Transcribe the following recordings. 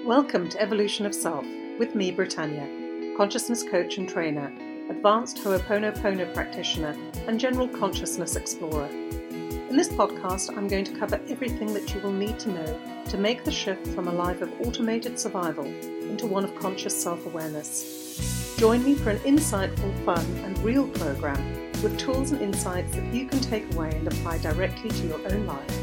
Welcome to Evolution of Self with me, Britannia, consciousness coach and trainer, advanced Ho'oponopono practitioner and general consciousness explorer. In this podcast, I'm going to cover everything that you will need to know to make the shift from a life of automated survival into one of conscious self-awareness. Join me for an insightful, fun and real program with tools and insights that you can take away and apply directly to your own life.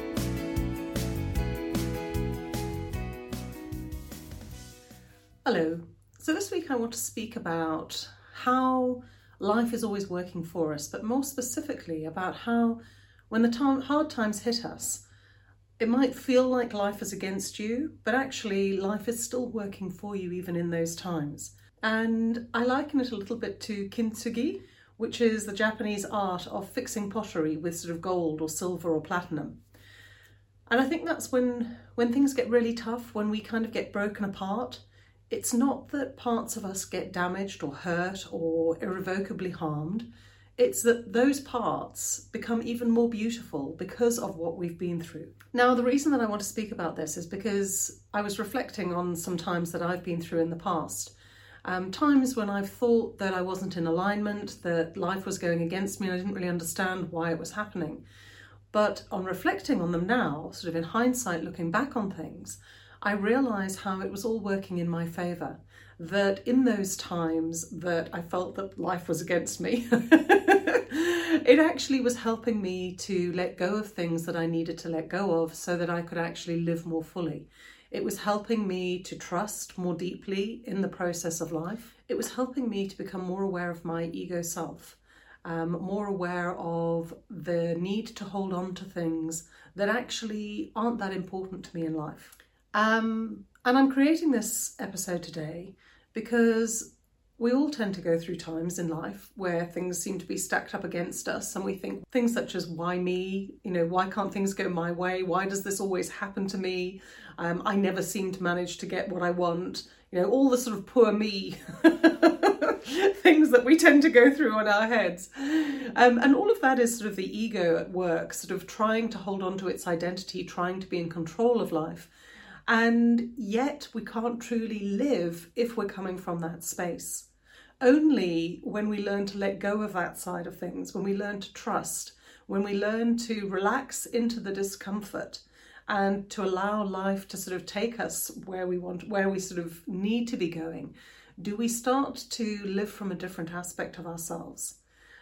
Hello. So this week I want to speak about how life is always working for us, but more specifically about how when the hard times hit us, it might feel like life is against you, but actually life is still working for you even in those times. And I liken it a little bit to kintsugi, which is the Japanese art of fixing pottery with sort of gold or silver or platinum. And I think that's when things get really tough, when we kind of get broken apart. It's not that parts of us get damaged or hurt or irrevocably harmed. It's that those parts become even more beautiful because of what we've been through. Now, the reason that I want to speak about this is because I was reflecting on some times that I've been through in the past. Times when I've thought that I wasn't in alignment, that life was going against me and I didn't really understand why it was happening. But on reflecting on them now, sort of in hindsight, looking back on things, I realised how it was all working in my favour, that in those times that I felt that life was against me, it actually was helping me to let go of things that I needed to let go of so that I could actually live more fully. It was helping me to trust more deeply in the process of life. It was helping me to become more aware of my ego self, more aware of the need to hold on to things that actually aren't that important to me in life. And I'm creating this episode today because we all tend to go through times in life where things seem to be stacked up against us and we think things such as, why me? Why can't things go my way? Why does this always happen to me? I never seem to manage to get what I want. All the sort of poor me things that we tend to go through on our heads. And all of that is sort of the ego at work, sort of trying to hold on to its identity, trying to be in control of life. And yet we can't truly live if we're coming from that space. Only when we learn to let go of that side of things, when we learn to trust, when we learn to relax into the discomfort and to allow life to sort of take us where we sort of need to be going, do we start to live from a different aspect of ourselves.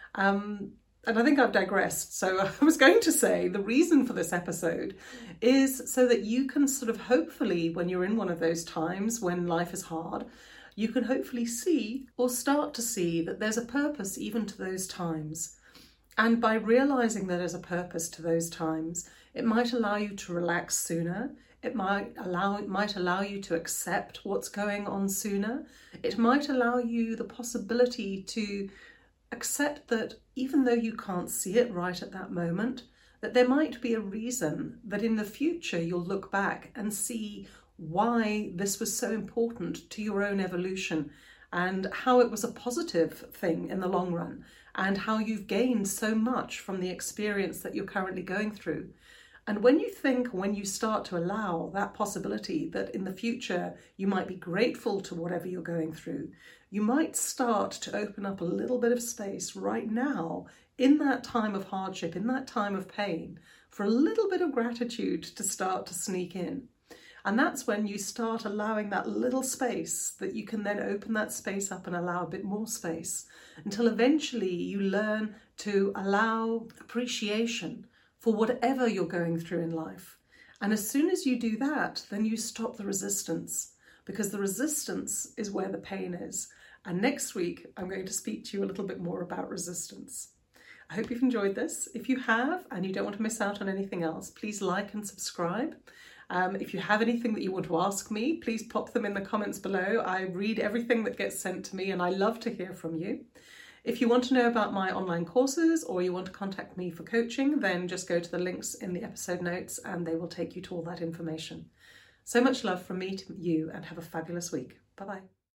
And I think I've digressed. So I was going to say the reason for this episode is so that you can sort of hopefully, when you're in one of those times when life is hard, you can hopefully see or start to see that there's a purpose even to those times. And by realizing that there's a purpose to those times, it might allow you to relax sooner. It might allow you to accept what's going on sooner. It might allow you the possibility to accept that even though you can't see it right at that moment, that there might be a reason that in the future you'll look back and see why this was so important to your own evolution and how it was a positive thing in the long run and how you've gained so much from the experience that you're currently going through. And when you start to allow that possibility that in the future you might be grateful to whatever you're going through, you might start to open up a little bit of space right now in that time of hardship, in that time of pain, for a little bit of gratitude to start to sneak in. And that's when you start allowing that little space that you can then open that space up and allow a bit more space until eventually you learn to allow appreciation for whatever you're going through in life. And as soon as you do that, then you stop the resistance, because the resistance is where the pain is. And next week, I'm going to speak to you a little bit more about resistance. I hope you've enjoyed this. If you have, and you don't want to miss out on anything else, please like and subscribe. If you have anything that you want to ask me, please pop them in the comments below. I read everything that gets sent to me and I love to hear from you. If you want to know about my online courses or you want to contact me for coaching, then just go to the links in the episode notes and they will take you to all that information. So much love from me to you and have a fabulous week. Bye-bye.